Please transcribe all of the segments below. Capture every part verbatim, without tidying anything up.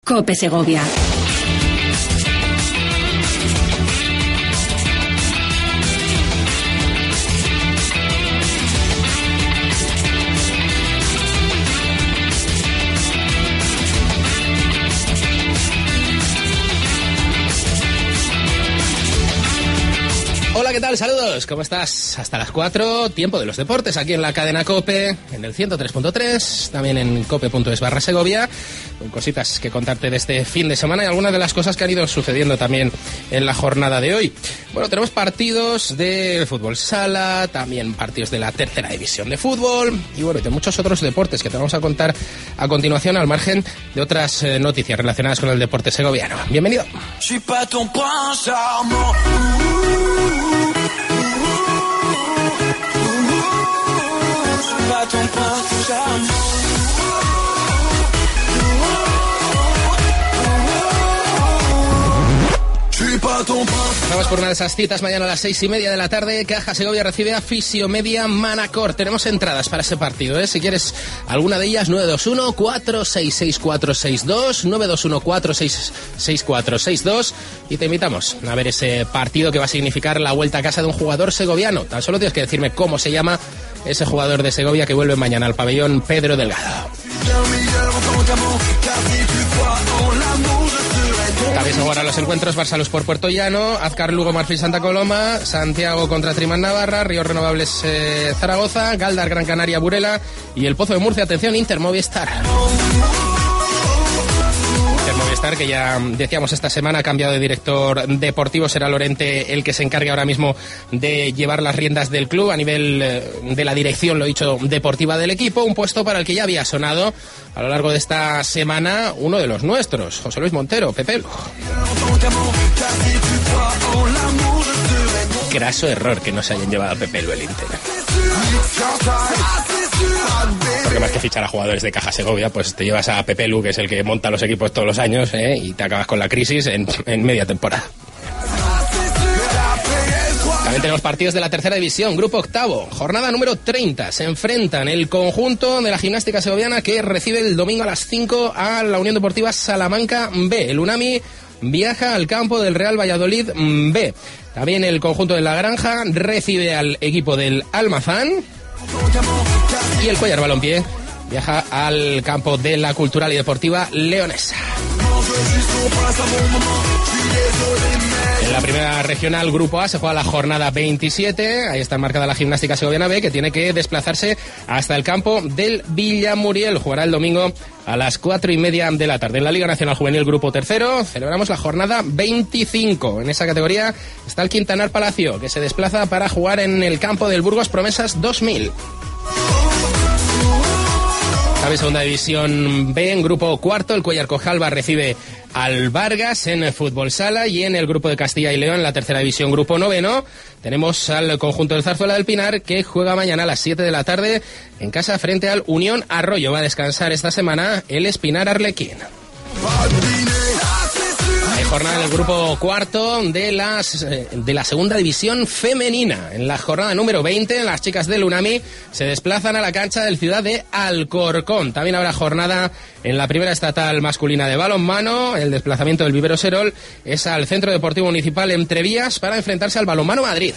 COPE Segovia. Hola, ¿qué tal? Saludos, ¿cómo estás? Hasta las cuatro, tiempo de los deportes, aquí en la cadena COPE, en el ciento tres punto tres, también en cope.es barra Segovia, con cositas que contarte de este fin de semana y algunas de las cosas que han ido sucediendo también en la jornada de hoy. Bueno, tenemos partidos de fútbol sala, también partidos de la tercera división de fútbol y bueno, de muchos otros deportes que te vamos a contar a continuación al margen de otras eh, noticias relacionadas con el deporte segoviano. Bienvenido. Vamos por una de esas citas mañana a las seis y media de la tarde. Caja Segovia recibe a Fisiomedia Manacor. Tenemos entradas para ese partido, ¿eh? Si quieres alguna de ellas, nueve dos uno, cuatro seis seis, cuatro seis dos, nueve dos uno, cuatro seis seis, cuatro seis dos y te invitamos a ver ese partido que va a significar la vuelta a casa de un jugador segoviano. Tan solo tienes que decirme cómo se llama ese jugador de Segovia que vuelve mañana al pabellón Pedro Delgado. También se jugarán los encuentros Barça por Puerto Llano, Azcar Lugo Marfil Santa Coloma, Santiago contra Triman Navarra, Ríos Renovables eh, Zaragoza, Galdar Gran Canaria Burela y el Pozo de Murcia, atención, Inter Movistar. Inter Movistar, que ya decíamos esta semana ha cambiado de director deportivo, será Lorente el que se encargue ahora mismo de llevar las riendas del club a nivel eh, de la dirección, lo he dicho, deportiva del equipo, un puesto para el que ya había sonado a lo largo de esta semana uno de los nuestros, José Luis Montero, Pepe Lu. Graso error que no se hayan llevado a Pepe Lu el Inter. Porque más que fichar a jugadores de Caja Segovia, pues te llevas a Pepe Lu, que es el que monta los equipos todos los años, ¿eh? Y te acabas con la crisis en, en media temporada. También tenemos partidos de la tercera división, grupo octavo, jornada número treinta. Se enfrentan el conjunto de la gimnástica segoviana que recibe el domingo a las cinco a la Unión Deportiva Salamanca B. El Unami viaja al campo del Real Valladolid B. También el conjunto de La Granja recibe al equipo del Almazán. Y el Cuéllar Balompié viaja al campo de la Cultural y Deportiva Leonesa. En la primera regional, Grupo A, se juega la jornada veintisiete. Ahí está marcada la gimnástica segoviana B, que tiene que desplazarse hasta el campo del Villamuriel. Jugará el domingo a las cuatro y media de la tarde. En la Liga Nacional Juvenil, Grupo Tercero, celebramos la jornada veinticinco. En esa categoría está el Quintanar Palacio, que se desplaza para jugar en el campo del Burgos Promesas dos mil. También segunda división B, en grupo cuarto, el Cuéllar Cojalba recibe al Vargas en fútbol sala, y en el grupo de Castilla y León, en la tercera división, grupo noveno, tenemos al conjunto del Zarzuela del Pinar, que juega mañana a las siete de la tarde en casa frente al Unión Arroyo. Va a descansar esta semana el Espinar Arlequín. Hay jornada en el grupo cuarto de, las, de la segunda división femenina. En la jornada número veinte, las chicas del Unami se desplazan a la cancha del Ciudad de Alcorcón. También habrá jornada en la primera estatal masculina de balonmano. El desplazamiento del Vivero Serol es al Centro Deportivo Municipal Entrevías para enfrentarse al Balonmano Madrid.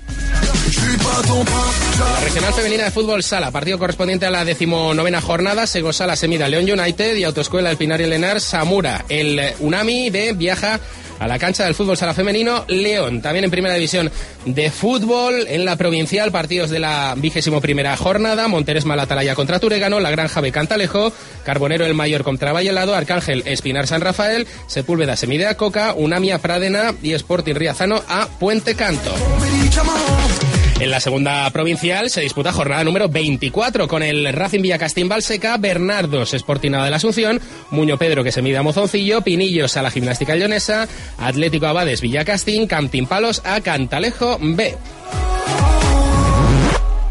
La regional femenina de fútbol sala, partido correspondiente a la decimonovena jornada. Segosala se mide a León United y Autoescuela El Pinar y el Henar Samura. El Unami B viaja a la cancha del fútbol sala femenino León. También en primera división de fútbol, en la provincial, partidos de la vigésimo primera jornada. Monteres Malatalaya contra Turegano, La Granja B Cantalejo, Carbonero El Mayor contra Vallelado, Arcángel Espinar San Rafael, Sepúlveda se mide a Coca, Unami a Pradena y Sporting Riazano a Puente Canto. En la segunda provincial se disputa jornada número veinticuatro con el Racing Villacastín Valseca, Bernardos Sporting Nava de la Asunción, Muño Pedro que se mide a Mozoncillo, Pinillos a la Gimnástica Leonesa, Atlético Abades Villacastín, Campín Palos a Cantalejo B.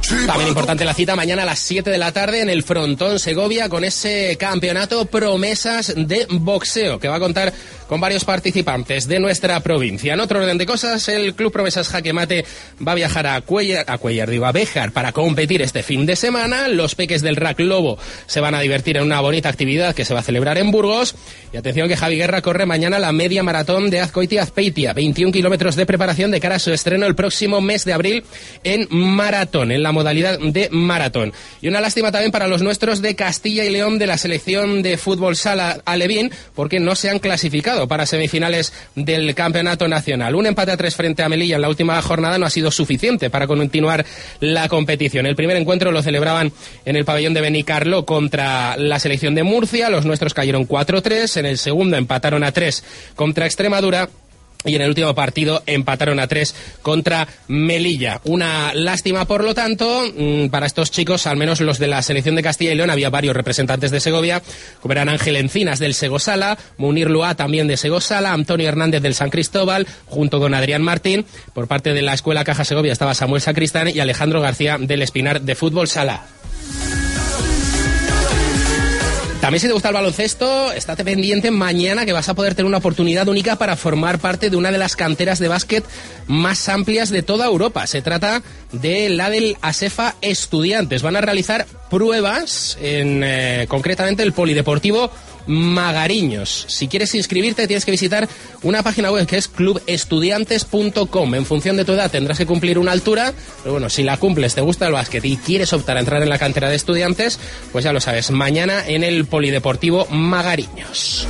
También importante la cita mañana a las siete de la tarde en el Frontón Segovia con ese campeonato Promesas de boxeo que va a contar con varios participantes de nuestra provincia. En otro orden de cosas, el Club Promesas Jaque Mate va a viajar a Cuellar, a Cuellar, digo, a Béjar para competir este fin de semana. Los peques del R A C Lobo se van a divertir en una bonita actividad que se va a celebrar en Burgos. Y atención que Javi Guerra corre mañana la media maratón de Azcoitia-Azpeitia, veintiún kilómetros de preparación de cara a su estreno el próximo mes de abril en maratón, en la modalidad de maratón. Y una lástima también para los nuestros de Castilla y León de la selección de fútbol sala alevín, porque no se han clasificado para semifinales del campeonato nacional. Un empate a tres frente a Melilla en la última jornada no ha sido suficiente para continuar la competición. El primer encuentro lo celebraban en el pabellón de Benicarló contra la selección de Murcia. Los nuestros cayeron cuatro tres. En el segundo empataron a tres contra Extremadura. Y en el último partido empataron a tres contra Melilla. Una lástima, por lo tanto, para estos chicos, al menos los de la selección de Castilla y León. Había varios representantes de Segovia, como eran Ángel Encinas del Segosala, Munir Luá también de Segosala, Antonio Hernández del San Cristóbal, junto con Adrián Martín. Por parte de la Escuela Caja Segovia estaba Samuel Sacristán y Alejandro García del Espinar de Fútbol Sala. También si te gusta el baloncesto, estate pendiente mañana que vas a poder tener una oportunidad única para formar parte de una de las canteras de básquet más amplias de toda Europa. Se trata de la del ASEFA Estudiantes. Van a realizar pruebas en eh, concretamente el Polideportivo Magariños. Si quieres inscribirte tienes que visitar una página web que es club estudiantes punto com. En función de tu edad tendrás que cumplir una altura, pero bueno, si la cumples, te gusta el básquet y quieres optar a entrar en la cantera de estudiantes, pues ya lo sabes, mañana en el Polideportivo Magariños.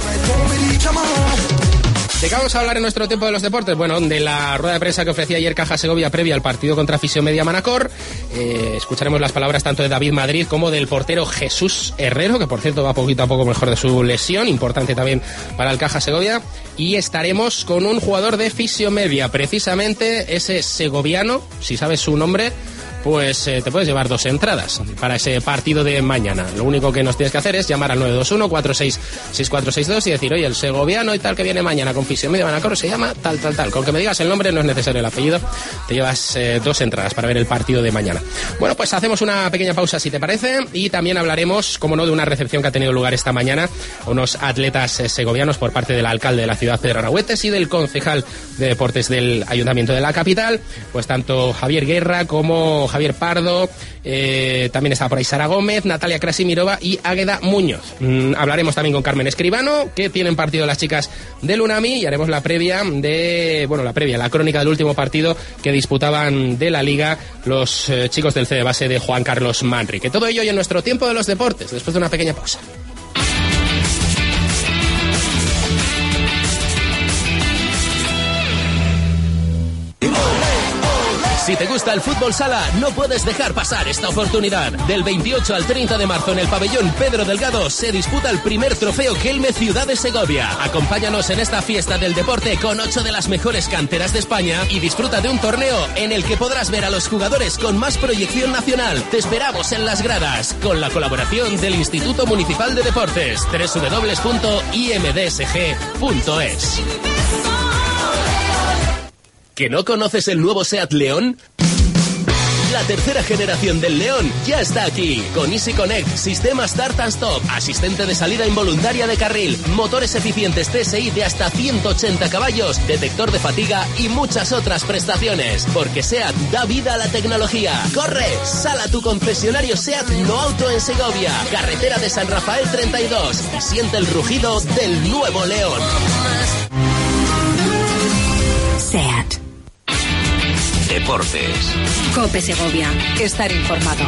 ¿De qué vamos a hablar en nuestro tiempo de los deportes? Bueno, de la rueda de prensa que ofrecía ayer Caja Segovia previa al partido contra Fisiomedia Manacor. Eh, escucharemos las palabras tanto de David Madrid como del portero Jesús Herrero, que por cierto va poquito a poco mejor de su lesión, importante también para el Caja Segovia. Y estaremos con un jugador de Fisiomedia, precisamente ese segoviano, si sabes su nombre, pues eh, te puedes llevar dos entradas para ese partido de mañana. Lo único que nos tienes que hacer es llamar al nueve dos uno, cuatro seis seis cuatro seis dos y decir, oye, el segoviano y tal que viene mañana con Fisiomedia Manacor se llama tal, tal, tal. Con que me digas el nombre, no es necesario el apellido, te llevas eh, dos entradas para ver el partido de mañana. Bueno, pues hacemos una pequeña pausa si te parece y también hablaremos, como no, de una recepción que ha tenido lugar esta mañana a unos atletas eh, segovianos por parte del alcalde de la ciudad, Pedro Aragüetes, y del concejal de deportes del Ayuntamiento de la capital, pues tanto Javier Guerra como Javier Pardo, eh, también está por ahí Sara Gómez, Natalia Krasimirova y Águeda Muñoz. Mm, hablaremos también con Carmen Escribano, que tienen partido las chicas del UNAMI, y haremos la previa de, bueno, la previa, la crónica del último partido que disputaban de la Liga los eh, chicos del C de base de Juan Carlos Manrique. Todo ello hoy en nuestro tiempo de los deportes, después de una pequeña pausa. Si te gusta el fútbol sala, no puedes dejar pasar esta oportunidad. Del veintiocho al treinta de marzo en el pabellón Pedro Delgado se disputa el primer trofeo Kelme Ciudad de Segovia. Acompáñanos en esta fiesta del deporte con ocho de las mejores canteras de España y disfruta de un torneo en el que podrás ver a los jugadores con más proyección nacional. Te esperamos en las gradas con la colaboración del Instituto Municipal de Deportes. doble u doble u doble u punto i m d s g punto es. ¿Que no conoces el nuevo SEAT León? La tercera generación del León ya está aquí, con Easy Connect, sistema Start and Stop, asistente de salida involuntaria de carril, motores eficientes T S I de hasta ciento ochenta caballos, detector de fatiga y muchas otras prestaciones. Porque SEAT da vida a la tecnología. ¡Corre! Sal a tu concesionario SEAT No Auto en Segovia, carretera de San Rafael treinta y dos, y siente el rugido del nuevo León. SEAT. Deportes. COPE Segovia. Estar informado.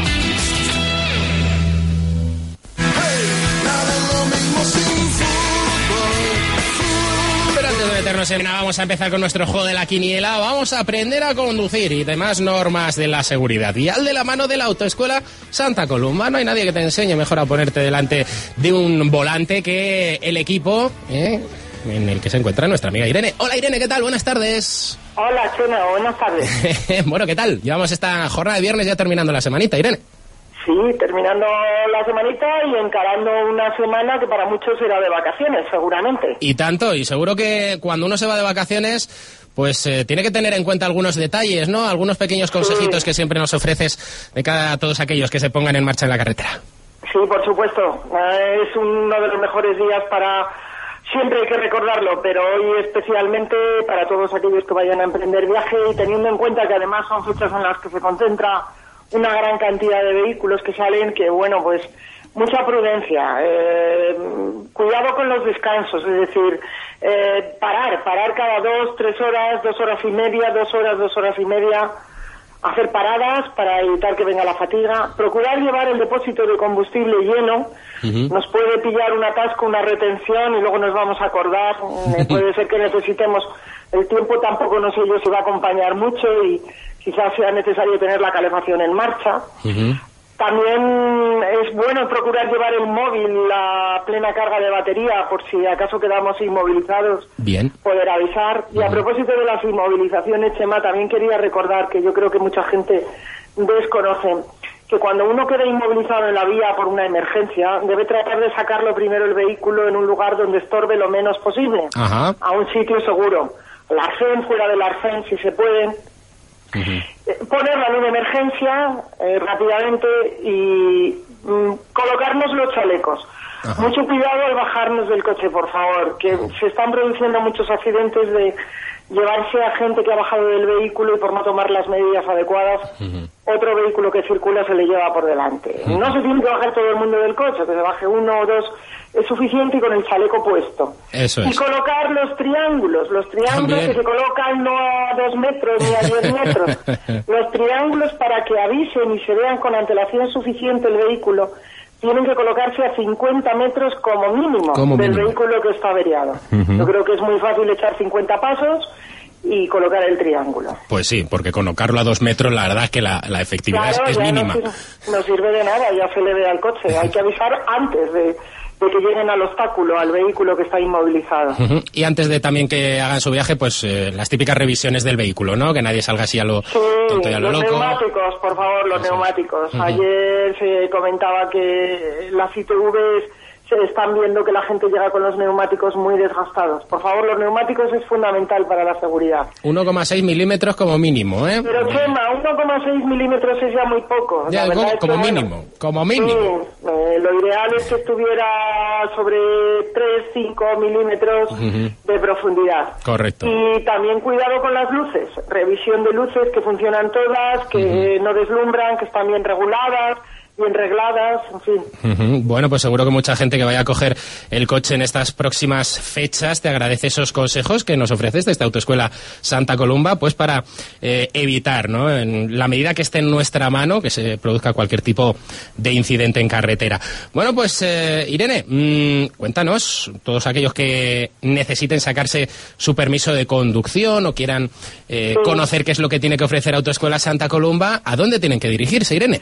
Pero antes de meternos en nada, vamos a empezar con nuestro juego de la quiniela. Vamos a aprender a conducir y demás normas de la seguridad. Y al de la mano de la Autoescuela Santa Columba. No hay nadie que te enseñe mejor a ponerte delante de un volante que el equipo, ¿eh?, en el que se encuentra nuestra amiga Irene. Hola Irene, ¿qué tal? Buenas tardes. Hola Chema, buenas tardes. Bueno, ¿qué tal? Llevamos esta jornada de viernes ya terminando la semanita, Irene. Sí, terminando la semanita y encarando una semana que para muchos será de vacaciones, seguramente. Y tanto, y seguro que cuando uno se va de vacaciones, pues eh, tiene que tener en cuenta algunos detalles, ¿no? Algunos pequeños consejitos sí. que siempre nos ofreces de cara a todos aquellos que se pongan en marcha en la carretera. Sí, por supuesto. Es uno de los mejores días para... Siempre hay que recordarlo, pero hoy especialmente para todos aquellos que vayan a emprender viaje y teniendo en cuenta que además son fechas en las que se concentra una gran cantidad de vehículos que salen, que bueno, pues mucha prudencia, eh, cuidado con los descansos, es decir, eh, parar, parar cada dos, tres horas, dos horas y media, dos horas, dos horas y media, hacer paradas para evitar que venga la fatiga, procurar llevar el depósito de combustible lleno. Uh-huh. Nos puede pillar un atasco, una retención y luego nos vamos a acordar, eh, puede ser que necesitemos, el tiempo tampoco no sé yo si va a acompañar mucho y quizás sea necesario tener la calefacción en marcha. Uh-huh. También es bueno procurar llevar el móvil a plena carga de batería por si acaso quedamos inmovilizados. Bien. Poder avisar. Y uh-huh. a propósito de las inmovilizaciones, Chema, también quería recordar que yo creo que mucha gente desconoce que cuando uno queda inmovilizado en la vía por una emergencia, debe tratar de sacarlo primero el vehículo en un lugar donde estorbe lo menos posible. Ajá. A un sitio seguro. El arcén, fuera del arcén, si se puede. Uh-huh. Poner la luz de emergencia eh, rápidamente y mm, colocarnos los chalecos. Ajá. Mucho cuidado al bajarnos del coche, por favor, que uh-huh. se están produciendo muchos accidentes de llevarse a gente que ha bajado del vehículo y por no tomar las medidas adecuadas, uh-huh. otro vehículo que circula se le lleva por delante. Uh-huh. No se tiene que bajar todo el mundo del coche, que se baje uno o dos es suficiente y con el chaleco puesto. Eso es. Y colocar los triángulos, los triángulos También. que se colocan no a dos metros ni a diez metros, los triángulos para que avisen y se vean con antelación suficiente el vehículo, tienen que colocarse a cincuenta metros como mínimo como del mínimo. vehículo que está averiado. Uh-huh. Yo creo que es muy fácil echar cincuenta pasos y colocar el triángulo. Pues sí, porque colocarlo a dos metros, la verdad es que la, la efectividad claro, es, es mínima. No sirve, no sirve de nada, ya se le ve al coche. Hay que avisar antes de... de que lleguen al obstáculo, al vehículo que está inmovilizado. Uh-huh. Y antes de también que hagan su viaje, pues eh, las típicas revisiones del vehículo, ¿no? Que nadie salga así a lo sí, tonto y a lo los loco. neumáticos, por favor, los Eso. neumáticos. Uh-huh. Ayer se comentaba que las I T Vs se están viendo que la gente llega con los neumáticos muy desgastados. Por favor, los neumáticos es fundamental para la seguridad. uno coma seis milímetros como mínimo, ¿eh? Pero Chema, uno coma seis milímetros es ya muy poco. Ya, como, como mínimo, bueno, como mínimo. Sí, eh, lo ideal es que estuviera sobre tres, cinco milímetros uh-huh. de profundidad. Correcto. Y también cuidado con las luces. Revisión de luces que funcionan todas, que uh-huh. no deslumbran, que están bien reguladas, bien regladas, en fin. Uh-huh. Bueno, pues seguro que mucha gente que vaya a coger el coche en estas próximas fechas te agradece esos consejos que nos ofreces de esta Autoescuela Santa Columba, pues para eh, evitar, ¿no?, en la medida que esté en nuestra mano, que se produzca cualquier tipo de incidente en carretera. Bueno, pues eh, Irene, mmm, cuéntanos, todos aquellos que necesiten sacarse su permiso de conducción o quieran eh, sí. conocer qué es lo que tiene que ofrecer Autoescuela Santa Columba, ¿a dónde tienen que dirigirse, Irene?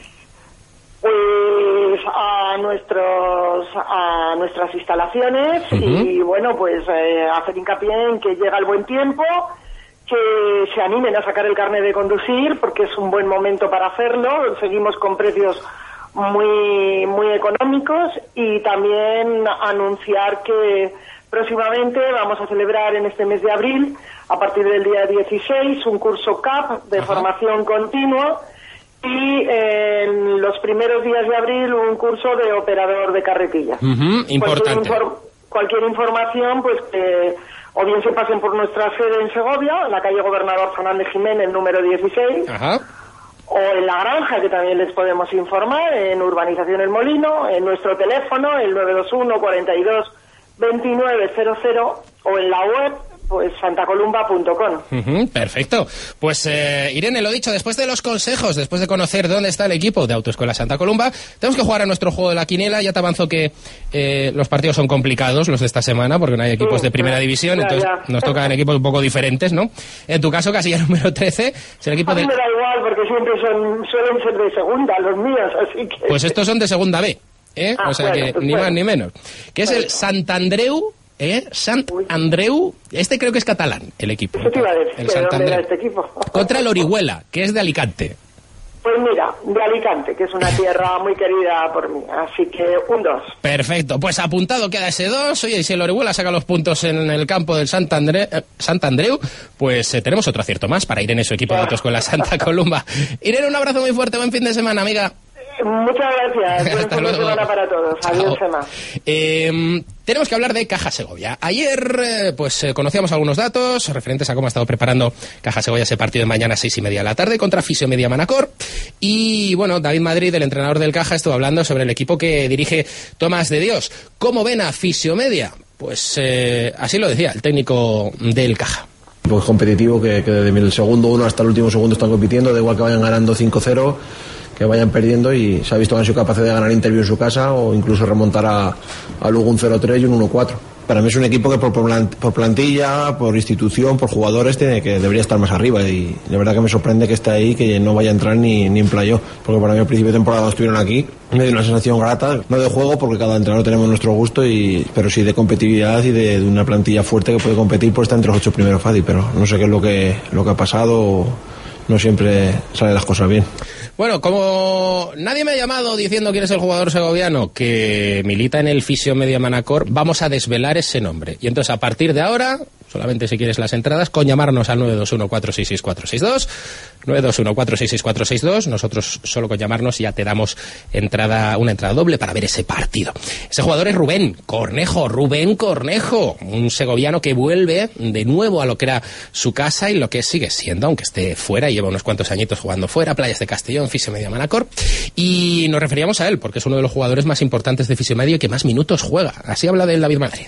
Pues a nuestros a nuestras instalaciones uh-huh. y bueno, pues eh, hacer hincapié en que llega el buen tiempo, que se animen a sacar el carnet de conducir porque es un buen momento para hacerlo. Seguimos con precios muy muy económicos y también anunciar que próximamente vamos a celebrar en este mes de abril, a partir del día dieciséis, un curso C A P de uh-huh. formación continua. Y eh, en los primeros días de abril un curso de operador de carretilla. Uh-huh, importante. Cualquier, infor- cualquier información, pues que o bien se pasen por nuestra sede en Segovia, en la calle Gobernador Fernández Jiménez, número dieciséis, Ajá. o en La Granja, que también les podemos informar, en Urbanización El Molino, en nuestro teléfono, el nueve dos uno, cuarenta y dos, veintinueve cero cero, o en la web, pues santacolumba punto com. Uh-huh, perfecto. Pues eh, Irene, lo dicho, después de los consejos, después de conocer dónde está el equipo de Autoescuela Santa Columba, tenemos que jugar a nuestro juego de la quiniela. Ya te avanzo que eh, los partidos son complicados, los de esta semana, porque no hay equipos sí, de primera división, ya, entonces ya. nos tocan equipos un poco diferentes, ¿no? En tu caso, casilla número trece, es el equipo a mí de... me da igual, porque siempre son, suelen ser de segunda los míos, así que... Pues estos son de segunda B, ¿eh? Ah, o sea bueno, que pues ni bueno. más ni menos. Que es bueno. el Santandreu... ¿Eh? Sant Andreu, este creo que es catalán, el equipo. Eso te iba a decir, el ¿de dónde era este equipo? Contra el Orihuela, que es de Alicante. Pues mira, de Alicante, que es una tierra muy querida por mí, así que un dos. Perfecto, pues apuntado queda ese dos. Oye, y si el Orihuela saca los puntos en el campo del Sant, André, eh, Sant Andreu, pues eh, tenemos otro acierto más para Irene y su equipo de autoescuela Santa Columba. Irene, un abrazo muy fuerte, buen fin de semana, amiga. Muchas gracias, buen fin de semana para todos. Adiós, Emma. Eh, tenemos que hablar de Caja Segovia. Ayer eh, pues eh, conocíamos algunos datos referentes a cómo ha estado preparando Caja Segovia ese partido de mañana a seis y media de la tarde contra Fisiomedia Manacor. Y bueno, David Madrid, el entrenador del Caja, estuvo hablando sobre el equipo que dirige Tomás de Dios. ¿Cómo ven a Fisiomedia? Pues eh, así lo decía el técnico del Caja. Pues competitivo, que, que desde el segundo uno hasta el último segundo están compitiendo, da igual que vayan ganando cinco cero, que vayan perdiendo, y se ha visto que han sido capaces de ganar Interview en su casa o incluso remontar a, a luego un cero tres y un uno cuatro. Para mí es un equipo que por, por plantilla, por institución, por jugadores, tiene que debería estar más arriba, y la verdad que me sorprende que esté ahí, que no vaya a entrar ni, ni en playoff, porque para mí al principio de temporada estuvieron aquí, me dio una sensación grata, no de juego porque cada entrenador tenemos nuestro gusto, y pero sí de competitividad y de, de una plantilla fuerte que puede competir por estar entre los ocho primeros fácil, pero no sé qué es lo que, lo que ha pasado, no siempre salen las cosas bien. Bueno, como nadie me ha llamado diciendo quién es el jugador segoviano que milita en el Fisiomedia Manacor, vamos a desvelar ese nombre. Y entonces, a partir de ahora, solamente si quieres las entradas, con llamarnos al nueve dos uno cuatro seis seis cuatro seis dos, nueve dos uno cuatro seis seis cuatro seis dos, nosotros solo con llamarnos ya te damos entrada, una entrada doble para ver ese partido. Ese jugador es Rubén Cornejo, Rubén Cornejo, un segoviano que vuelve de nuevo a lo que era su casa y lo que sigue siendo, aunque esté fuera, lleva unos cuantos añitos jugando fuera, Playas de Castellón, Fisiomedia Manacor, y nos referíamos a él porque es uno de los jugadores más importantes de Fisiomedia y que más minutos juega. Así habla de él David Madrid.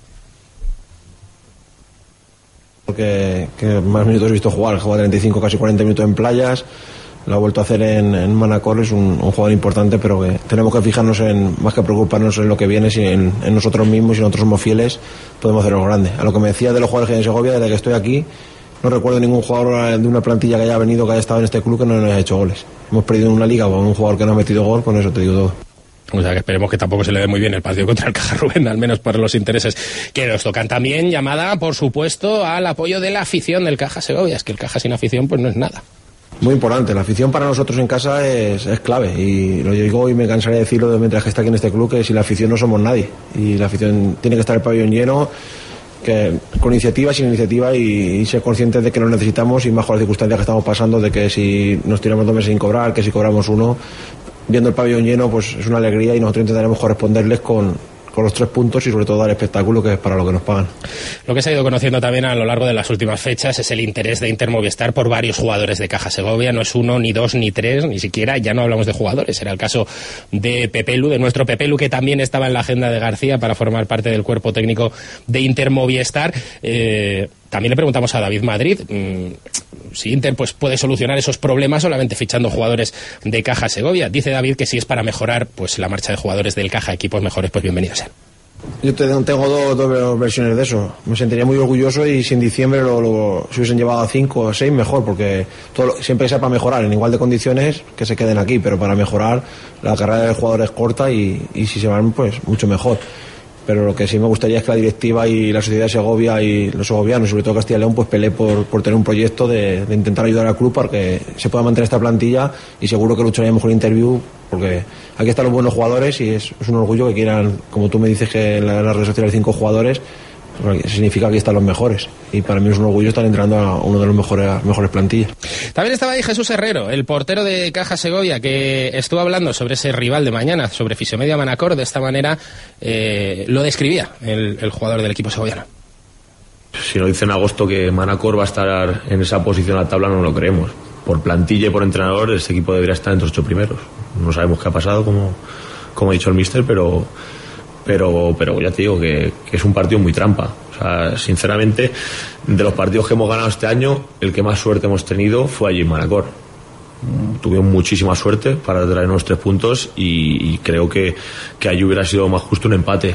Porque que más minutos he visto jugar, juega treinta y cinco, casi cuarenta minutos en Playas, lo ha vuelto a hacer en, en Manacor, es un, un jugador importante, pero que tenemos que fijarnos en, más que preocuparnos en lo que viene, si en, en nosotros mismos, si nosotros somos fieles, podemos hacerlo grande. A lo que me decía de los jugadores que hay en Segovia, desde que estoy aquí, no recuerdo ningún jugador de una plantilla que haya venido, que haya estado en este club, que no nos haya hecho goles. Hemos perdido en una liga con un jugador que no ha metido gol, con eso te digo todo. O sea que esperemos que tampoco se le dé muy bien el partido contra el Caja Rubén, al menos por los intereses que nos tocan. También llamada, por supuesto, al apoyo de la afición del Caja Segovia. Es que el Caja sin afición pues no es nada. Muy importante, la afición para nosotros en casa es, es clave, y lo digo y me cansaré de decirlo mientras que está aquí en este club, que sin la afición no somos nadie, y la afición tiene que estar el pabellón lleno, que con iniciativa, sin iniciativa, y, y ser conscientes de que lo necesitamos, y más con las circunstancias que estamos pasando, de que si nos tiramos dos meses sin cobrar, que si cobramos uno, viendo el pabellón lleno, pues es una alegría, y nosotros intentaremos corresponderles con, con los tres puntos y sobre todo dar espectáculo, que es para lo que nos pagan. Lo que se ha ido conociendo también a lo largo de las últimas fechas es el interés de Intermovistar por varios jugadores de Caja Segovia. No es uno, ni dos, ni tres, ni siquiera, ya no hablamos de jugadores. Era el caso de Pepelu, de nuestro Pepelu, que también estaba en la agenda de García para formar parte del cuerpo técnico de Intermovistar. Eh, también le preguntamos a David Madrid mmm, si Inter pues puede solucionar esos problemas solamente fichando jugadores de Caja Segovia. Dice David que si es para mejorar pues la marcha de jugadores del Caja, equipos mejores, pues bienvenidos sean. Yo tengo dos, dos versiones de eso. Me sentiría muy orgulloso, y si en diciembre lo, lo, si hubiesen llevado a cinco o seis, mejor, porque todo, siempre que sea para mejorar en igual de condiciones, que se queden aquí, pero para mejorar la carrera del jugador es corta, y, y si se van, pues mucho mejor. Pero lo que sí me gustaría es que la directiva y la sociedad de Segovia y los segovianos, sobre todo Castilla y León, pues pelee por, por tener un proyecto de, de intentar ayudar al club para que se pueda mantener esta plantilla, y seguro que lucharíamos con Interview, porque aquí están los buenos jugadores, y es, es un orgullo que quieran, como tú me dices, que en las redes sociales cinco jugadores, significa que aquí están los mejores, y para mí es un orgullo estar entrando a uno de los mejores, mejores plantillas. También estaba ahí Jesús Herrero, el portero de Caja Segovia, que estuvo hablando sobre ese rival de mañana, sobre Fisiomedia Manacor. De esta manera eh, lo describía el, el jugador del equipo segoviano. Si nos dice en agosto que Manacor va a estar en esa posición a la tabla, no lo creemos. Por plantilla y por entrenador, este equipo debería estar entre los ocho primeros. No sabemos qué ha pasado, como, como ha dicho el míster, pero pero pero ya te digo que, que es un partido muy trampa. O sea, sinceramente, de los partidos que hemos ganado este año, el que más suerte hemos tenido fue allí en Manacor. Tuvimos muchísima suerte para traernos tres puntos, y, y creo que, que allí hubiera sido más justo un empate.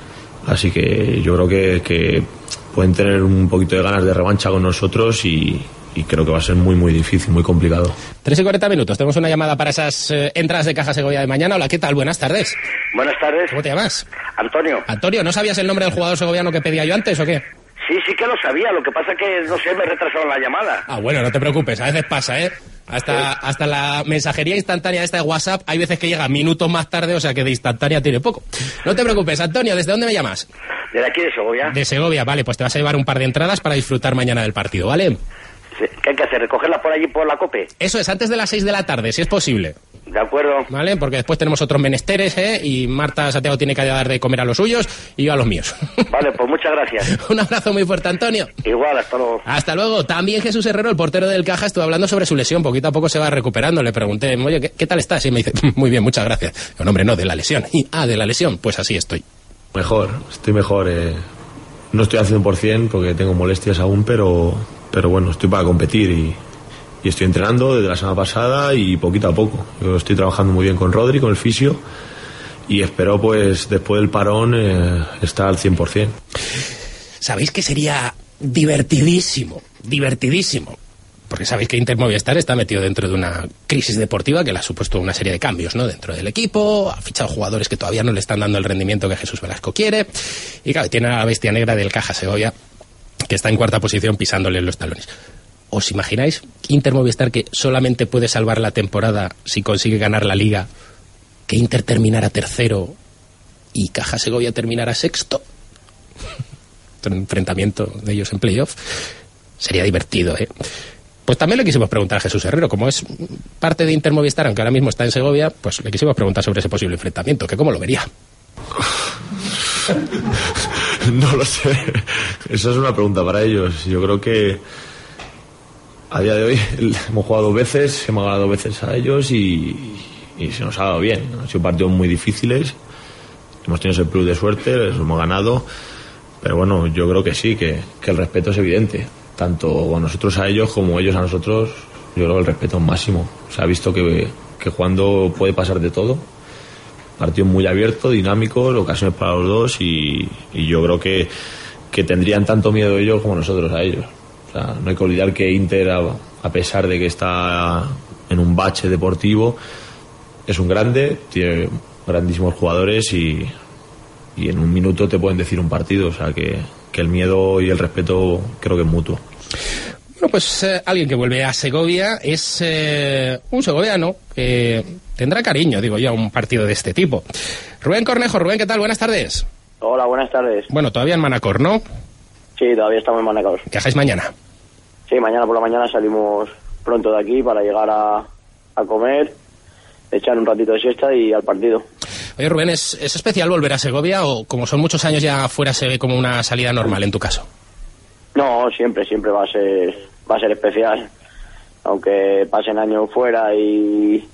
Así que yo creo que, que pueden tener un poquito de ganas de revancha con nosotros, y, y creo que va a ser muy muy difícil, muy complicado. tres y cuarenta minutos, tenemos una llamada para esas eh, entradas de Caja Segovia de mañana. Hola, ¿qué tal? Buenas tardes. Buenas tardes. ¿Cómo te llamas? Antonio. Antonio, ¿no sabías el nombre del jugador segoviano que pedía yo antes o qué? Sí, sí que lo sabía, lo que pasa que, no sé, me retrasaron la llamada. Ah, bueno, no te preocupes, a veces pasa, ¿eh? Hasta, hasta la mensajería instantánea esta de WhatsApp hay veces que llega minutos más tarde, o sea que de instantánea tiene poco. No te preocupes, Antonio, ¿desde dónde me llamas? ¿De aquí de Segovia? De Segovia, vale, pues te vas a llevar un par de entradas para disfrutar mañana del partido, ¿vale? Sí. ¿Qué hay que hacer? ¿Recogerlas por allí por la COPE? Eso es, antes de las seis de la tarde, si es posible. De acuerdo. Vale, porque después tenemos otros menesteres, ¿eh? Y Marta Santiago tiene que dar de comer a los suyos y yo a los míos. Vale, pues muchas gracias. Un abrazo muy fuerte, Antonio. Igual, hasta luego. Hasta luego. También Jesús Herrero, el portero del Caja, estuvo hablando sobre su lesión. Poquito a poco se va recuperando. Le pregunté, oye, ¿qué, qué tal estás? Y me dice, muy bien, muchas gracias. No, hombre, no, de la lesión. Y, ah, de la lesión, pues así estoy. Mejor, estoy mejor. Eh, no estoy al cien por ciento porque tengo molestias aún, pero, pero bueno, estoy para competir y... Y estoy entrenando desde la semana pasada y poquito a poco. Yo estoy trabajando muy bien con Rodri, con el fisio, y espero, pues, después del parón, eh, estar al cien por ciento. ¿Sabéis que sería divertidísimo? Divertidísimo. Porque sabéis que Inter Movistar está metido dentro de una crisis deportiva que le ha supuesto una serie de cambios, ¿no? Dentro del equipo, ha fichado jugadores que todavía no le están dando el rendimiento que Jesús Velasco quiere. Y claro, tiene a la bestia negra del Caja Segovia, que está en cuarta posición pisándole en los talones. ¿Os imagináis Inter Movistar, que solamente puede salvar la temporada si consigue ganar la Liga, que Inter terminara tercero y Caja Segovia terminara sexto? Un enfrentamiento de ellos en playoff sería divertido, ¿eh? Pues también le quisimos preguntar a Jesús Herrero, como es parte de Inter Movistar, aunque ahora mismo está en Segovia, pues le quisimos preguntar sobre ese posible enfrentamiento, que cómo lo vería. No lo sé. Esa es una pregunta para ellos. Yo creo que a día de hoy hemos jugado dos veces, hemos ganado dos veces a ellos y, y se nos ha dado bien. Han sido partidos muy difíciles, hemos tenido ese plus de suerte, los hemos ganado, pero bueno, yo creo que sí, que, que el respeto es evidente, tanto nosotros a ellos como ellos a nosotros. Yo creo que el respeto es máximo. Se ha visto que, que jugando puede pasar de todo, partidos muy abiertos, dinámicos, ocasiones para los dos, y, y yo creo que, que tendrían tanto miedo ellos como nosotros a ellos. O sea, no hay que olvidar que Inter, a pesar de que está en un bache deportivo, es un grande, tiene grandísimos jugadores y, y en un minuto te pueden decir un partido. O sea, que, que el miedo y el respeto creo que es mutuo. Bueno, pues eh, alguien que vuelve a Segovia es eh, un segoviano que tendrá cariño, digo yo, a un partido de este tipo. Rubén Cornejo. Rubén, ¿qué tal? Buenas tardes. Hola, buenas tardes. Bueno, todavía en Manacor, ¿no? Sí, todavía estamos en Manacor. ¿Viajáis mañana? Sí, mañana por la mañana salimos pronto de aquí para llegar a, a comer, echar un ratito de siesta y al partido. Oye, Rubén, ¿es, ¿es especial volver a Segovia o como son muchos años ya fuera se ve como una salida normal en tu caso? No, siempre, siempre va a ser va a ser especial. Aunque pasen años fuera y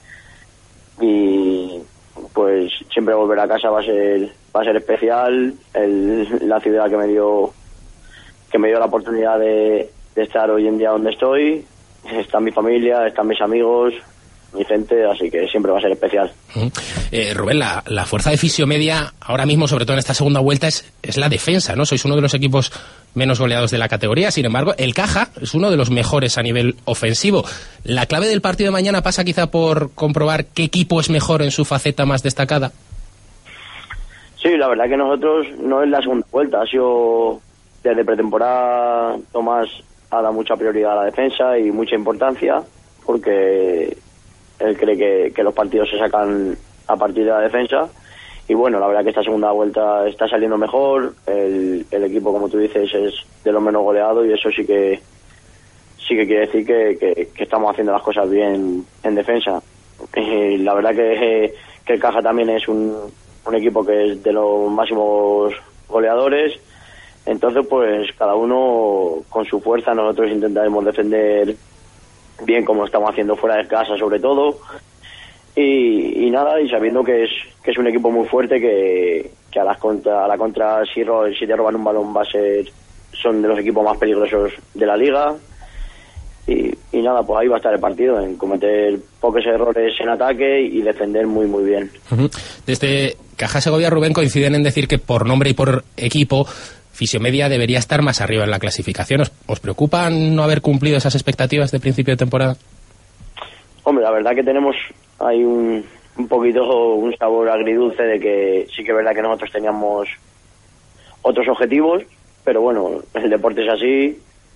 y pues siempre volver a casa va a ser va a ser especial. El, la ciudad que me dio que me dio la oportunidad de, de estar hoy en día donde estoy, está mi familia, están mis amigos, mi gente, así que siempre va a ser especial. Uh-huh. eh, Rubén, la, la fuerza de Fisiomedia ahora mismo, sobre todo en esta segunda vuelta, es, es la defensa, ¿no? Sois uno de los equipos menos goleados de la categoría, sin embargo, el Caja es uno de los mejores a nivel ofensivo. ¿La clave del partido de mañana pasa quizá por comprobar qué equipo es mejor en su faceta más destacada? Sí, la verdad que nosotros no es la segunda vuelta, ha sido desde pretemporada. Tomás ha dado mucha prioridad a la defensa y mucha importancia, porque él cree que, que los partidos se sacan a partir de la defensa. Y bueno, la verdad que esta segunda vuelta está saliendo mejor. El, el equipo, como tú dices, es de los menos goleados y eso sí que sí que quiere decir que, que, que estamos haciendo las cosas bien en defensa. Y la verdad que, que el Caja también es un, un equipo que es de los máximos goleadores. Entonces, pues cada uno con su fuerza. Nosotros intentaremos defender bien, como estamos haciendo fuera de casa sobre todo, y, y nada, y sabiendo que es que es un equipo muy fuerte, que, que a las contra a la contra si, ro, si te roban un balón va a ser son de los equipos más peligrosos de la liga. Y, y nada, pues ahí va a estar el partido, en cometer pocos errores en ataque y defender muy muy bien. Uh-huh. Desde Caja Segovia, Rubén, coinciden en decir que por nombre y por equipo Fisiomedia debería estar más arriba en la clasificación. ¿Os, ¿Os preocupa no haber cumplido esas expectativas de principio de temporada? Hombre, la verdad que tenemos hay un, un poquito un sabor agridulce de que sí que es verdad que nosotros teníamos otros objetivos, pero bueno, el deporte es así.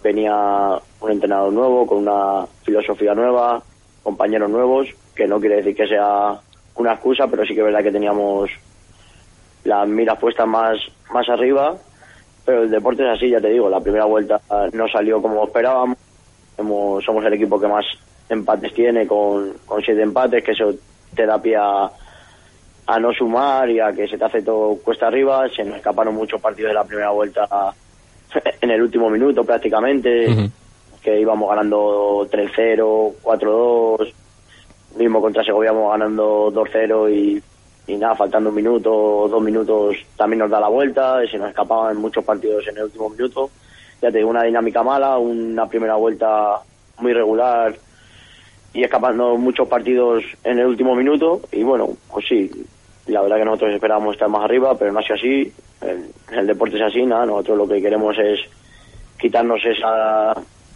venía un entrenador nuevo, con una filosofía nueva, compañeros nuevos, que no quiere decir que sea una excusa, pero sí que es verdad que teníamos las miras puestas más, más arriba, pero el deporte es así, ya te digo, la primera vuelta no salió como esperábamos, Hemos, somos el equipo que más empates tiene, con, con siete empates, que eso te da pie a, a no sumar y a que se te hace todo cuesta arriba. Se nos escaparon muchos partidos de la primera vuelta en el último minuto prácticamente, uh-huh. que íbamos ganando tres cero, cuatro dos, mismo contra Segovia íbamos ganando dos cero y, y nada, faltando un minuto, dos minutos también nos da la vuelta, y se nos escapaban muchos partidos en el último minuto. Ya te digo, una dinámica mala, una primera vuelta muy regular y escapando muchos partidos en el último minuto, y bueno, pues sí, la verdad que nosotros esperábamos estar más arriba, pero no ha sido así. El, el deporte es así, nada, nosotros lo que queremos es quitarnos esa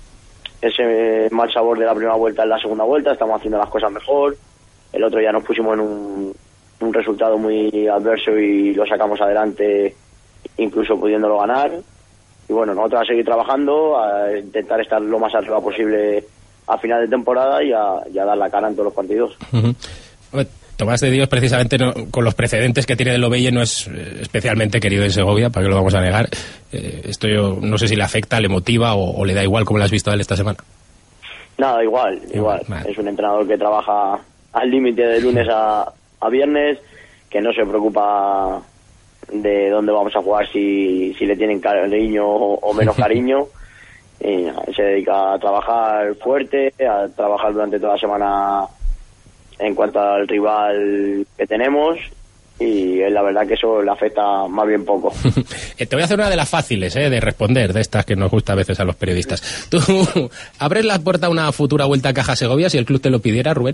ese mal sabor de la primera vuelta en la segunda vuelta. Estamos haciendo las cosas mejor. El otro día nos pusimos en un, un resultado muy adverso y lo sacamos adelante, incluso pudiéndolo ganar. Y bueno, nosotros a seguir trabajando, a intentar estar lo más arriba posible a final de temporada y a, y a dar la cara en todos los partidos. Uh-huh. Tomás de Dios, precisamente no, con los precedentes que tiene de Lovelle, no es eh, especialmente querido en Segovia, ¿para qué lo vamos a negar? Eh, esto yo no sé si le afecta, le motiva o, o le da igual, como lo has visto a él esta semana. Nada, igual, igual. Vale. Es un entrenador que trabaja al límite de lunes a, a viernes, que no se preocupa de dónde vamos a jugar, si, si le tienen cariño o, o menos cariño. Y se dedica a trabajar fuerte, a trabajar durante toda la semana en cuanto al rival que tenemos, y la verdad que eso le afecta más bien poco. Te voy a hacer una de las fáciles, ¿eh? de responder, de estas que nos gusta a veces a los periodistas. ¿Tú abres la puerta a una futura vuelta a Caja Segovia si el club te lo pidiera, Rubén?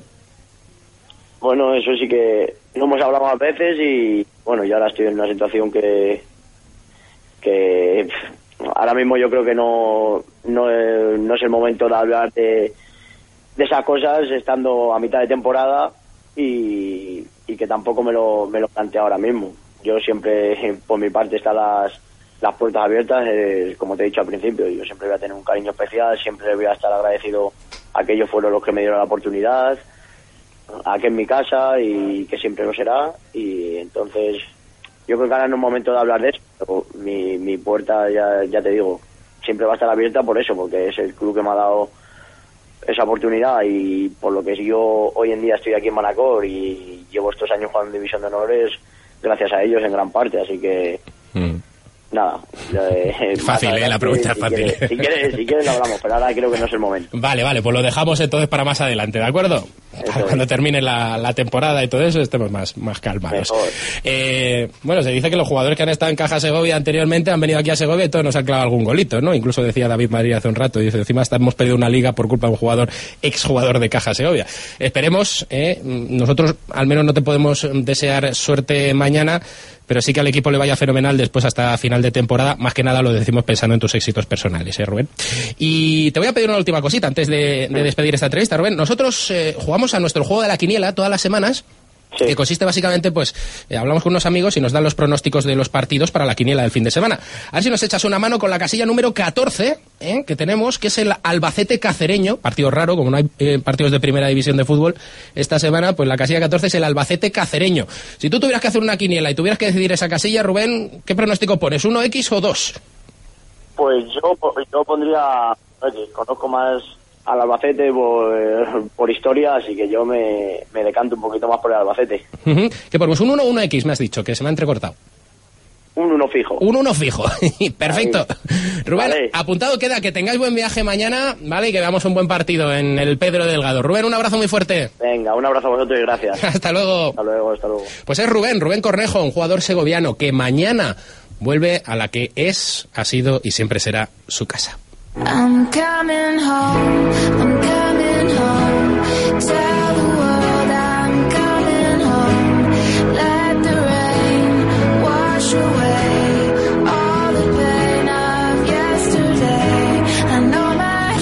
Bueno, eso sí que lo hemos hablado más veces, y bueno, yo ahora estoy en una situación que que ahora mismo yo creo que no no es, no es el momento de hablar de de esas cosas estando a mitad de temporada, y, y que tampoco me lo me lo planteo ahora mismo. Yo siempre, por mi parte, están las las puertas abiertas, eh, como te he dicho al principio. Yo siempre voy a tener un cariño especial, siempre voy a estar agradecido a que ellos fueron los que me dieron la oportunidad, a que en mi casa, y que siempre lo será. Y entonces yo creo que ahora no es momento de hablar de eso, pero mi, mi puerta, ya, ya te digo, siempre va a estar abierta por eso, porque es el club que me ha dado esa oportunidad, y por lo que yo hoy en día estoy aquí en Manacor y llevo estos años jugando en División de Honores gracias a ellos en gran parte, así que mm. nada. Eh, fácil, eh, la pregunta es fácil. Si quieres, si, quieres, si quieres lo hablamos, pero ahora creo que no es el momento. Vale, vale, pues lo dejamos entonces para más adelante, ¿de acuerdo? Para cuando termine la, la temporada y todo eso estemos más, más calmados. Eh, bueno, se dice que los jugadores que han estado en Caja Segovia anteriormente han venido aquí a Segovia y todos nos han clavado algún golito, ¿no? Incluso decía David María hace un rato, dice, encima hasta hemos perdido una liga por culpa de un jugador, exjugador de Caja Segovia. Esperemos, eh, nosotros al menos no te podemos desear suerte mañana, pero sí que al equipo le vaya fenomenal después hasta final de temporada. Más que nada lo decimos pensando en tus éxitos personales, ¿eh, Rubén? Y te voy a pedir una última cosita antes de, de despedir esta entrevista, Rubén. Nosotros eh, jugamos a nuestro juego de la quiniela todas las semanas. Sí. Que consiste básicamente, pues, eh, hablamos con unos amigos y nos dan los pronósticos de los partidos para la quiniela del fin de semana. A ver si nos echas una mano con la casilla número catorce, eh, que tenemos, que es el Albacete Cacereño, partido raro, como no hay eh, partidos de primera división de fútbol esta semana, pues la casilla catorce es el Albacete Cacereño. Si tú tuvieras que hacer una quiniela y tuvieras que decidir esa casilla, Rubén, ¿qué pronóstico pones? ¿uno equis o dos? Pues yo, yo pondría, oye, conozco más al Albacete por, por historia, así que yo me, me decanto un poquito más por el Albacete. Uh-huh. ¿Qué ponemos? ¿un uno o uno equis? Me has dicho, que se me ha entrecortado. Un uno fijo. Un uno fijo. Perfecto. Ahí. Rubén, vale. Apuntado queda, que tengáis buen viaje mañana, ¿vale? Y que veamos un buen partido en el Pedro Delgado. Rubén, un abrazo muy fuerte. Venga, un abrazo a vosotros y gracias. Hasta luego. Hasta luego, hasta luego. Pues es Rubén, Rubén Cornejo, un jugador segoviano que mañana vuelve a la que es, ha sido y siempre será su casa. I'm coming home, I'm coming home, tell the world I'm coming home, let the rain wash away all the pain of yesterday. I know my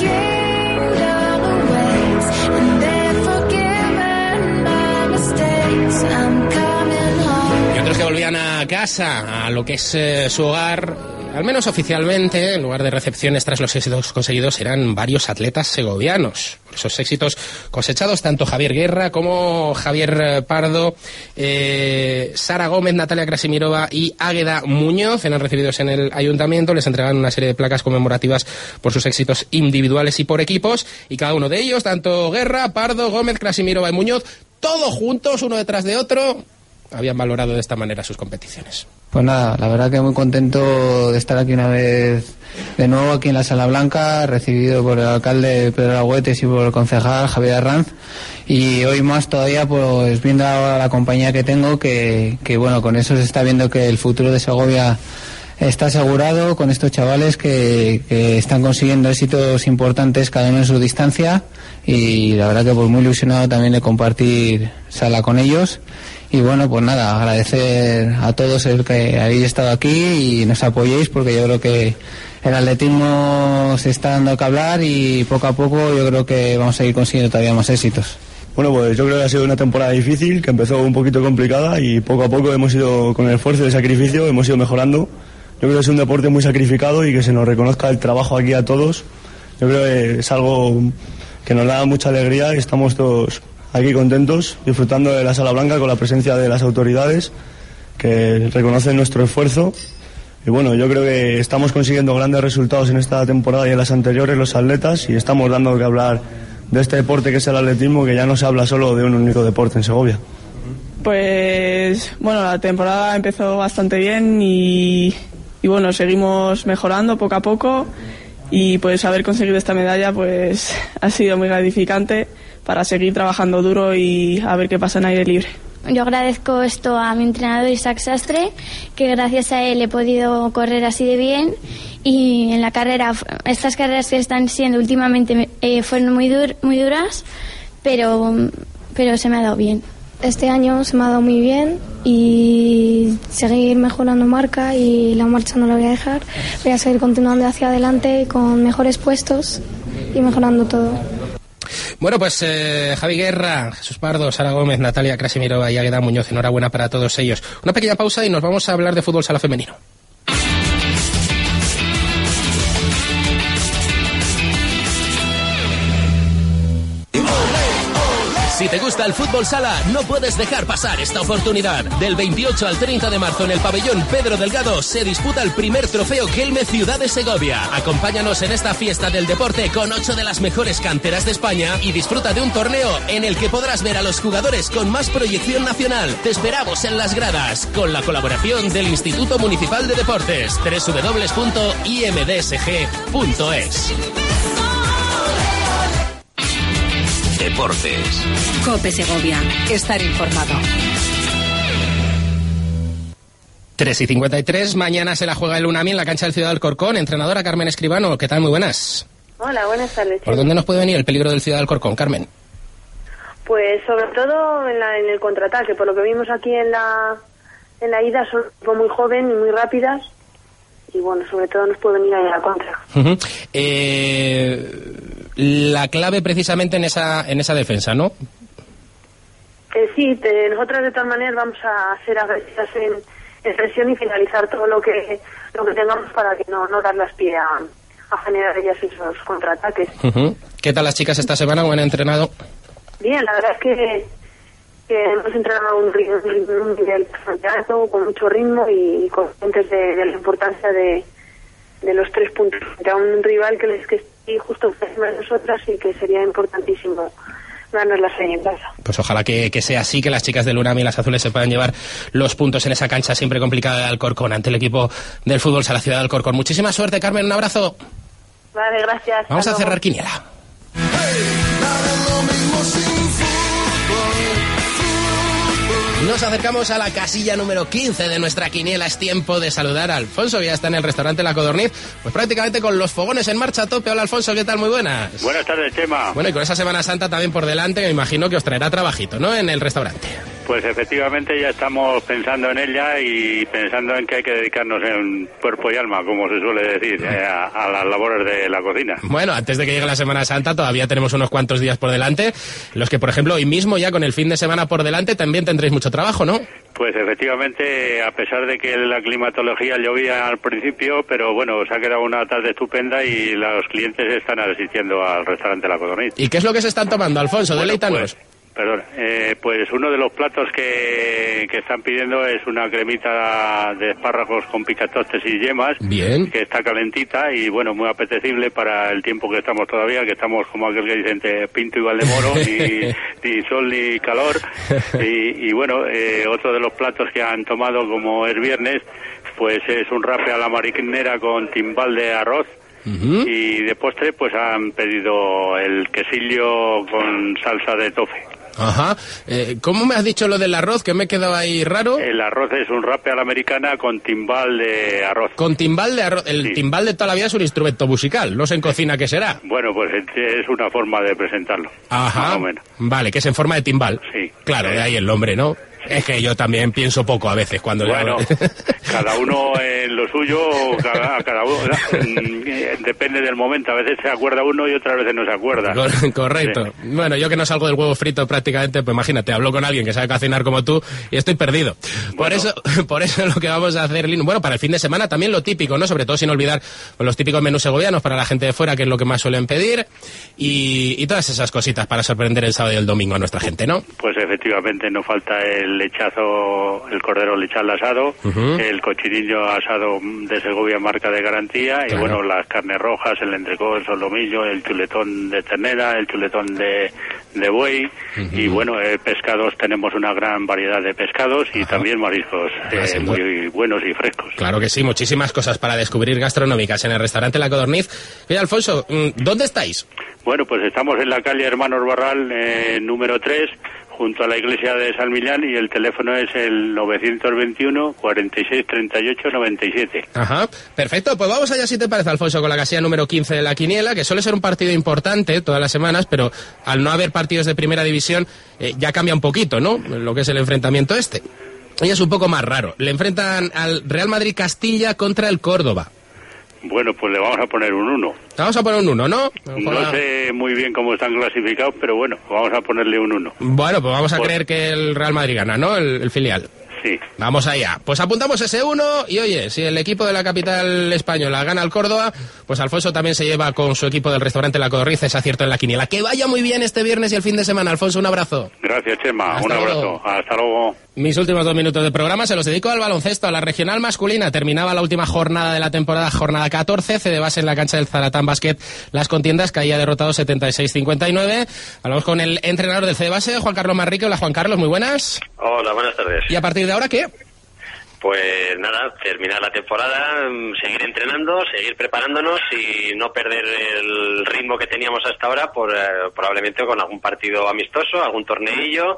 kingdom awaits, and they've forgiven my mistakes. I'm coming home. Y otros que volvían a casa, a lo que es eh, su hogar, Al menos oficialmente, en lugar de recepciones tras los éxitos conseguidos, eran varios atletas segovianos. Por esos éxitos cosechados, tanto Javier Guerra como Javier Pardo, eh, Sara Gómez, Natalia Krasimirova y Águeda Muñoz eran recibidos en el ayuntamiento. Les entregaron una serie de placas conmemorativas por sus éxitos individuales y por equipos. Y cada uno de ellos, tanto Guerra, Pardo, Gómez, Krasimirova y Muñoz, todos juntos, uno detrás de otro, habían valorado de esta manera sus competiciones. Pues nada, la verdad que muy contento de estar aquí una vez de nuevo aquí en la Sala Blanca, recibido por el alcalde Pedro Agüetes y por el concejal Javier Arranz, y hoy más todavía pues viendo ahora la compañía que tengo, que, que bueno, con eso se está viendo que el futuro de Segovia está asegurado, con estos chavales que, que están consiguiendo éxitos importantes cada uno en su distancia, y la verdad que pues muy ilusionado también de compartir sala con ellos. Y bueno, pues nada, agradecer a todos el que habéis estado aquí y nos apoyéis, porque yo creo que el atletismo se está dando que hablar y poco a poco yo creo que vamos a ir consiguiendo todavía más éxitos. Bueno, pues yo creo que ha sido una temporada difícil, que empezó un poquito complicada y poco a poco hemos ido, con el esfuerzo y el sacrificio, hemos ido mejorando. Yo creo que es un deporte muy sacrificado y que se nos reconozca el trabajo aquí a todos. Yo creo que es algo que nos da mucha alegría y estamos todos aquí contentos, disfrutando de la Sala Blanca con la presencia de las autoridades que reconocen nuestro esfuerzo. Y bueno, yo creo que estamos consiguiendo grandes resultados en esta temporada y en las anteriores los atletas, y estamos dando que hablar de este deporte que es el atletismo, que ya no se habla solo de un único deporte en Segovia. Pues bueno, la temporada empezó bastante bien y, y bueno, seguimos mejorando poco a poco, y pues haber conseguido esta medalla pues ha sido muy gratificante para seguir trabajando duro y a ver qué pasa en aire libre. Yo agradezco esto a mi entrenador Isaac Sastre, que gracias a él he podido correr así de bien, y en la carrera, estas carreras que están siendo últimamente eh, fueron muy, dur, muy duras, pero, pero se me ha dado bien. Este año se me ha dado muy bien y seguir mejorando marca, y la marcha no la voy a dejar. Voy a seguir continuando hacia adelante con mejores puestos y mejorando todo. Bueno, pues eh, Javi Guerra, Jesús Pardo, Sara Gómez, Natalia Krasimirova y Águeda Muñoz, enhorabuena para todos ellos. Una pequeña pausa y nos vamos a hablar de fútbol sala femenino. Si te gusta el fútbol sala, no puedes dejar pasar esta oportunidad. Del veintiocho al treinta de marzo en el pabellón Pedro Delgado se disputa el primer trofeo Kelme Ciudad de Segovia. Acompáñanos en esta fiesta del deporte con ocho de las mejores canteras de España y disfruta de un torneo en el que podrás ver a los jugadores con más proyección nacional. Te esperamos en las gradas con la colaboración del Instituto Municipal de Deportes. doble u doble u doble u punto i m d s g punto es. Deportes. COPE Segovia. Estar informado. tres y cincuenta y tres, mañana se la juega el UNAMI en la cancha del Ciudad del Corcón. Entrenadora Carmen Escribano, ¿qué tal? Muy buenas. Hola, buenas tardes. ¿Por dónde nos puede venir el peligro del Ciudad del Corcón, Carmen? Pues sobre todo en, la, en el contraataque, por lo que vimos aquí en la en la ida, son muy joven y muy rápidas, y bueno, sobre todo nos puede venir ahí a la contra. Uh-huh. Eh... La clave precisamente en esa en esa defensa, ¿no? Eh, sí, te, nosotros de todas maneras vamos a hacer agresivas en, en presión y finalizar todo lo que lo que tengamos para que no, no darles pie a, a generar ellas esos contraataques. Uh-huh. ¿Qué tal las chicas esta semana? ¿Cómo han entrenado? Bien, la verdad es que, que hemos entrenado a un, ritmo, un nivel bastante alto, con mucho ritmo y conscientes de, de la importancia de, de los tres puntos frente a un rival que les que y justo encima de nosotras, y que sería importantísimo ganarnos la serie en casa. Pues ojalá que, que sea así, que las chicas del UNAMI y las azules se puedan llevar los puntos en esa cancha siempre complicada de Alcorcón ante el equipo del fútbol a la ciudad de Alcorcón. Muchísima suerte, Carmen, un abrazo. Vale, gracias. Vamos a cerrar quiniela. Nos acercamos a la casilla número quince de nuestra quiniela. Es tiempo de saludar a Alfonso, que ya está en el restaurante La Codorniz, pues prácticamente con los fogones en marcha a tope. Hola, Alfonso, ¿qué tal? Muy buenas. Buenas tardes, Chema. Bueno, y con esa Semana Santa también por delante, me imagino que os traerá trabajito, ¿no?, en el restaurante. Pues efectivamente ya estamos pensando en ella y pensando en que hay que dedicarnos en cuerpo y alma, como se suele decir, eh, a, a las labores de la cocina. Bueno, antes de que llegue la Semana Santa todavía tenemos unos cuantos días por delante, los que, por ejemplo, hoy mismo, ya con el fin de semana por delante, también tendréis mucho trabajo, ¿no? Pues Pues efectivamente, a pesar de que la climatología llovía al principio, pero bueno, se ha quedado una tarde estupenda y los clientes están asistiendo al restaurante La Codorniz. ¿Y qué es lo que se están tomando, Alfonso? Bueno, Deleítanos. Pues, perdón, eh, pues uno de los platos que, que están pidiendo es una cremita de espárragos con picatostes y yemas. Bien. Que está calentita y bueno, muy apetecible para el tiempo que estamos todavía, que estamos como aquel que dicen entre Pinto y Valdemoro, ni, ni sol ni calor. Y, y bueno, eh, otro de los platos que han tomado, como es viernes, pues es un rape a la marinera con timbal de arroz. Uh-huh. Y de postre pues han pedido el quesillo con salsa de tofe. Ajá. Eh, ¿Cómo me has dicho lo del arroz? Que me he quedado ahí raro. El arroz es un rape a la americana con timbal de arroz. Con timbal de arroz. El sí. Timbal de toda la vida es un instrumento musical. No sé en cocina qué será. Bueno, pues es una forma de presentarlo. Ajá. Más o menos. Vale, que es en forma de timbal. Sí. Claro, de ahí el nombre, ¿no? Es que yo también pienso poco a veces cuando... Bueno, le... cada uno en lo suyo, cada, cada uno, depende del momento. A veces se acuerda uno y otras veces no se acuerda. Correcto. Sí. Bueno, yo que no salgo del huevo frito prácticamente, pues imagínate, hablo con alguien que sabe cocinar como tú y estoy perdido. Bueno. Por eso por eso lo que vamos a hacer, Lino, bueno, para el fin de semana también lo típico, ¿no? Sobre todo sin olvidar los típicos menús segovianos para la gente de fuera, que es lo que más suelen pedir, y, y todas esas cositas para sorprender el sábado y el domingo a nuestra gente, ¿no? Pues efectivamente, no falta el lechazo, el cordero lechal asado, uh-huh. el cochinillo asado de Segovia, marca de garantía, claro. Y bueno, las carnes rojas, el entrecó, el solomillo, el chuletón de ternera, el chuletón de, de buey, uh-huh. Y bueno, eh, pescados, tenemos una gran variedad de pescados y uh-huh. también mariscos eh, muy buenos y frescos. Claro que sí, muchísimas cosas para descubrir gastronómicas en el restaurante La Codorniz. Oye, Alfonso, ¿dónde estáis? Bueno, pues estamos en la calle Hermanos Barral, eh, número tres, junto a la iglesia de San Millán, y el teléfono es el novecientos veintiuno, cuarenta y seis, treinta y ocho, noventa y siete. Ajá, perfecto. Pues vamos allá, si te parece, Alfonso, con la casilla número quince de la quiniela, que suele ser un partido importante todas las semanas, pero al no haber partidos de primera división, eh, ya cambia un poquito, ¿no?, lo que es el enfrentamiento este. Y es un poco más raro. Le enfrentan al Real Madrid Castilla contra el Córdoba. Bueno, pues le vamos a poner un uno. Vamos a poner un uno, ¿no? No sé muy bien cómo están clasificados, pero bueno, vamos a ponerle un uno. Bueno, pues vamos a pues... creer que el Real Madrid gana, ¿no? El, el filial. Sí. Vamos allá. Pues apuntamos ese uno y oye, si el equipo de la capital española gana al Córdoba, pues Alfonso también se lleva con su equipo del restaurante La Codorniz ese acierto en la quiniela. Que vaya muy bien este viernes y el fin de semana, Alfonso, un abrazo. Gracias, Chema, Hasta un abrazo. Luego. Hasta luego. Mis últimos dos minutos de programa se los dedico al baloncesto, a la regional masculina. Terminaba la última jornada de la temporada, jornada catorce, C de base en la cancha del Zaratán Basket. Las contiendas, caía derrotado setenta y seis cincuenta y nueve. Hablamos con el entrenador del C de base, Juan Carlos Manrique. Hola, Juan Carlos, muy buenas. Hola, buenas tardes. ¿Y a partir de ahora qué? Pues nada, terminar la temporada, seguir entrenando, seguir preparándonos y no perder el ritmo que teníamos hasta ahora, por, eh, probablemente con algún partido amistoso, algún torneillo,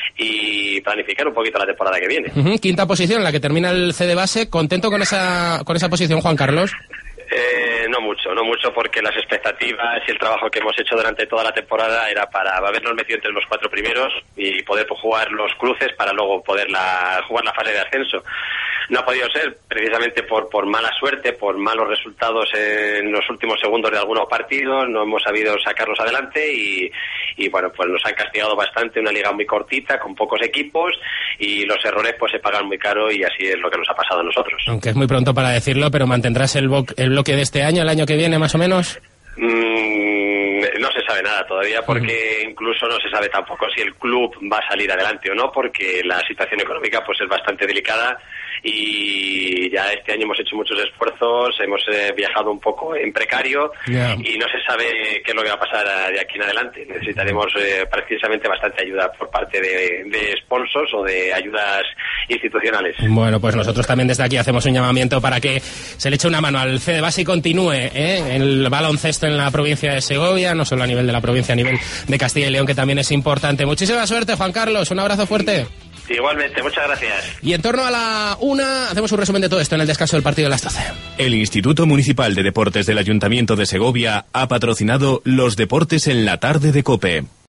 y planificar un poquito la temporada que viene. Uh-huh. Quinta posición en la que termina el C de base. ¿Contento con esa con esa posición, Juan Carlos? Eh, no mucho, no mucho, porque las expectativas y el trabajo que hemos hecho durante toda la temporada era para habernos metido entre los cuatro primeros y poder jugar los cruces para luego poder la, jugar la fase de ascenso. No ha podido ser, precisamente por, por mala suerte, por malos resultados en los últimos segundos de algunos partidos, no hemos sabido sacarlos adelante y, y bueno, pues nos han castigado bastante, una liga muy cortita, con pocos equipos, y los errores pues se pagan muy caro, y así es lo que nos ha pasado a nosotros. Aunque es muy pronto para decirlo, pero ¿mantendrás el, bo- el bloque de este año, el año que viene más o menos? Mm, no se sabe nada todavía, porque uh-huh. incluso no se sabe tampoco si el club va a salir adelante o no, porque la situación económica pues es bastante delicada, y ya este año hemos hecho muchos esfuerzos, hemos eh, viajado un poco en precario, yeah. y no se sabe qué es lo que va a pasar de aquí en adelante. Necesitaremos eh, precisamente bastante ayuda por parte de, de sponsors o de ayudas institucionales. Bueno, pues nosotros también desde aquí hacemos un llamamiento para que se le eche una mano al C de base y continúe ¿eh? el baloncesto en la provincia de Segovia, no solo a nivel de la provincia, a nivel de Castilla y León, que también es importante. Muchísima suerte, Juan Carlos, un abrazo fuerte. Igualmente, muchas gracias. Y en torno a la una hacemos un resumen de todo esto en el descanso del partido de las doce. El Instituto Municipal de Deportes del Ayuntamiento de Segovia ha patrocinado los deportes en la tarde de COPE.